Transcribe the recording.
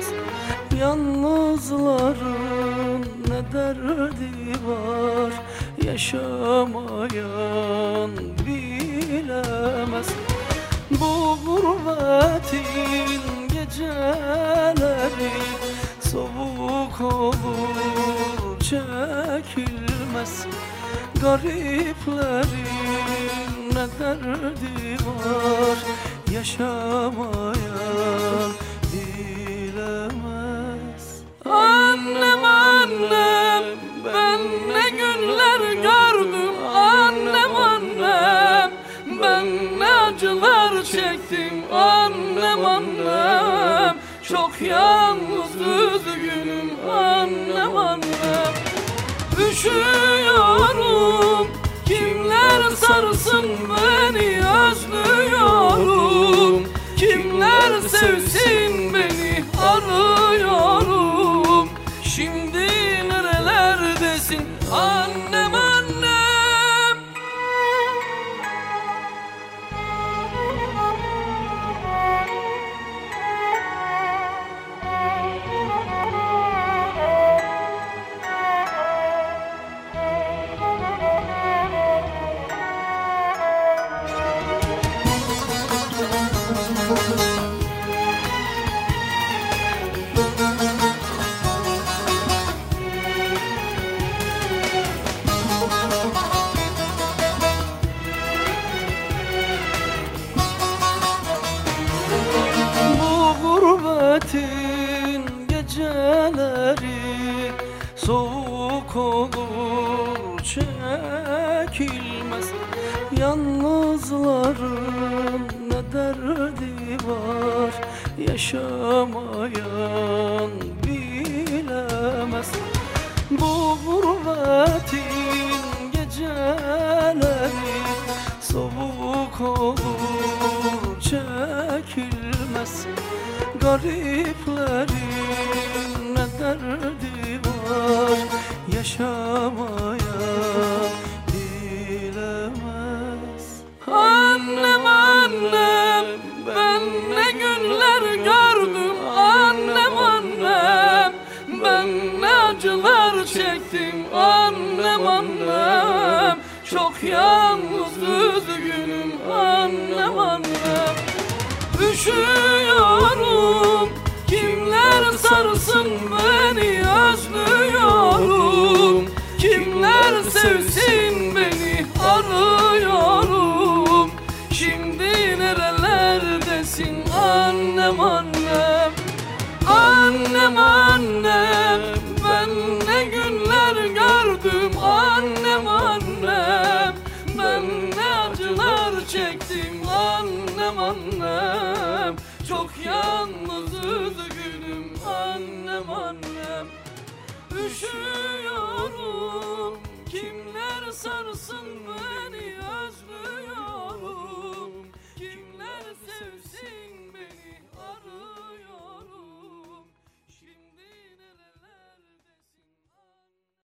çekilmez. Yalnızların ne derdi var, yaşamayan bilemez. Bu gurbetin geceleri soğuk olur, çekilmez. Gariplerin ne derdi var, yaşamayan bilemez. Annem annem, ben ne günler gördüm. Annem annem, ben ne acılar çektim. Annem annem, çok yalnız üzgünüm. Annem annem, üşüyorum, kimler sarsın beni, özlüyorum. Kimler sevsin beni, arıyorum. Şimdi nerelerdesin annem annem? Gurbetin geceleri soğuk olur, çekilmez. Yalnızların ne derdi var, yaşamayan bilemez. Bu gurbetin geceleri soğuk olur, çekilmez. Gariplerin ne derdi var, yaşamayan bilemez. Annem annem, ben ne günler gördüm. Annem annem, ben ne acılar çektim. Annem annem, çok yalnız üzgünüm. Annem annem, üşüyorum, kimler sarsın beni, özlüyorum. Kimler sevsin beni, arıyorum. Şimdi nerelerdesin annem annem? Annem annem, ben ne günler gördüm. Annem annem, ben ne acılar çektim. Annem annem, çok yalnız üzgünüm. Annem annem, üşüyorum, kimler sarsın beni.